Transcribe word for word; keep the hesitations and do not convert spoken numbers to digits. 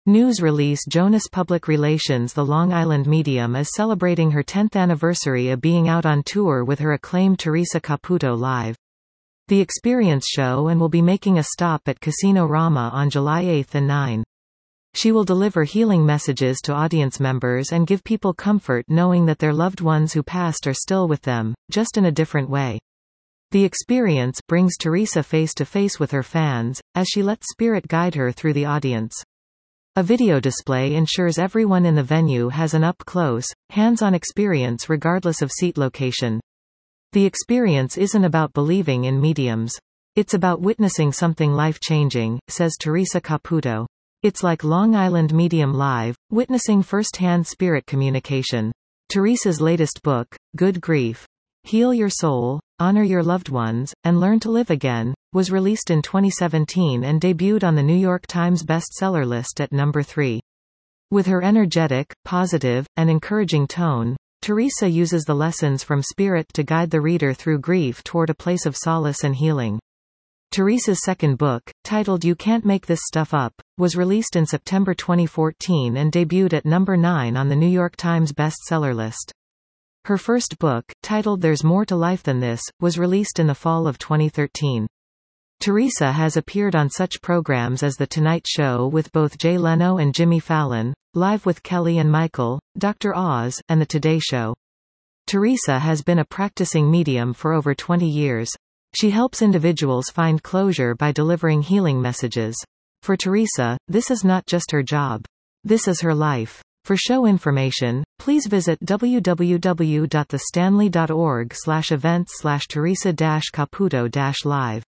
News release Jonas Public Relations. The Long Island Medium is celebrating her tenth anniversary of being out on tour with her acclaimed Teresa Caputo live. The Experience show and will be making a stop at Casino Rama on July eighth and ninth. She will deliver healing messages to audience members and give people comfort knowing that their loved ones who passed are still with them, just in a different way. The Experience brings Teresa face to face with her fans, as she lets spirit guide her through the audience. A video display ensures everyone in the venue has an up-close, hands-on experience regardless of seat location. The Experience isn't about believing in mediums. It's about witnessing something life-changing, says Teresa Caputo. It's like Long Island Medium Live, witnessing first-hand spirit communication. Teresa's latest book, Good Grief, Heal Your Soul, Honor Your Loved Ones, and Learn to Live Again, was released in twenty seventeen and debuted on the New York Times bestseller list at number three. With her energetic, positive, and encouraging tone, Teresa uses the lessons from spirit to guide the reader through grief toward a place of solace and healing. Teresa's second book, titled You Can't Make This Stuff Up, was released in September twenty fourteen and debuted at number nine on the New York Times bestseller list. Her first book, titled There's More to Life Than This, was released in the fall of twenty thirteen. Teresa has appeared on such programs as The Tonight Show with both Jay Leno and Jimmy Fallon, Live with Kelly and Michael, Doctor Oz, and The Today Show. Teresa has been a practicing medium for over twenty years. She helps individuals find closure by delivering healing messages. For Teresa, this is not just her job. This is her life. For show information, please visit w w w dot the stanley dot org slash events slash teresa dash caputo dash live.